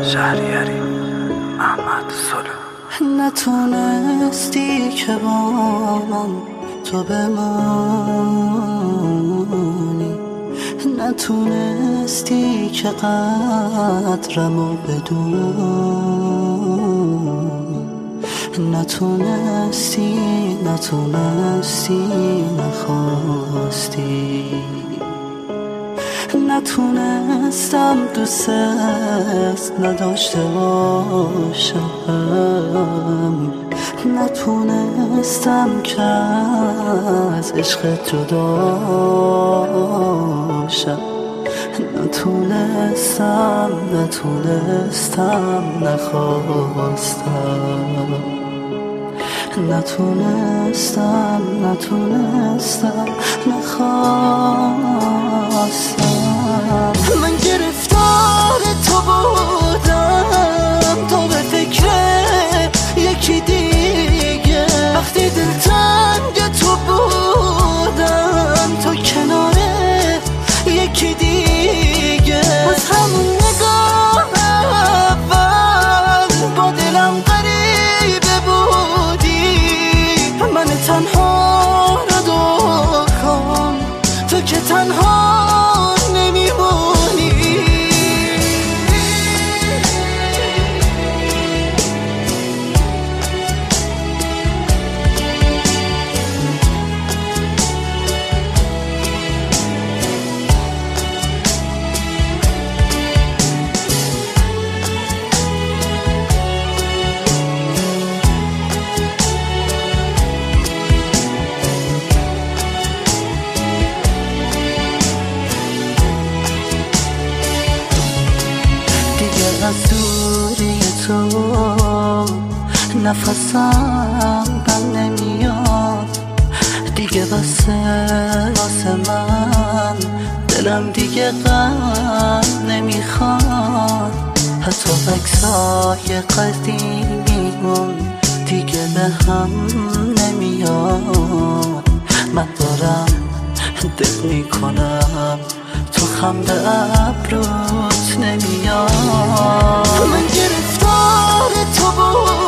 شهریاری احمد سلو. نتونستی که با من تو بمانی، نتونستی که قدرمو بدونی، نتونستی نخواستی، نتونستم دوست نداشته باشم، نتونستم که از عشق جدا شم، نتونستم نخواستم، نتونستم نخواستم. من گرفتار تو بودم، تو به فکر یکی دیگه، وقتی دلتنگ تو بودم، تو کنار یکی دیگه، از همون نگاه اول با دلم غریبه بودی، من تنها رو دور کن، تو که تنها از دوری تو نفسم بند نمیاد دیگه، واسه من دلم دیگه غم نمیخواد، حتی عکسای قدیمیمون دیگه به هم نمیاد، من دارم دل میکنم تو خم به ابروت نمیاد. من گرفتار تو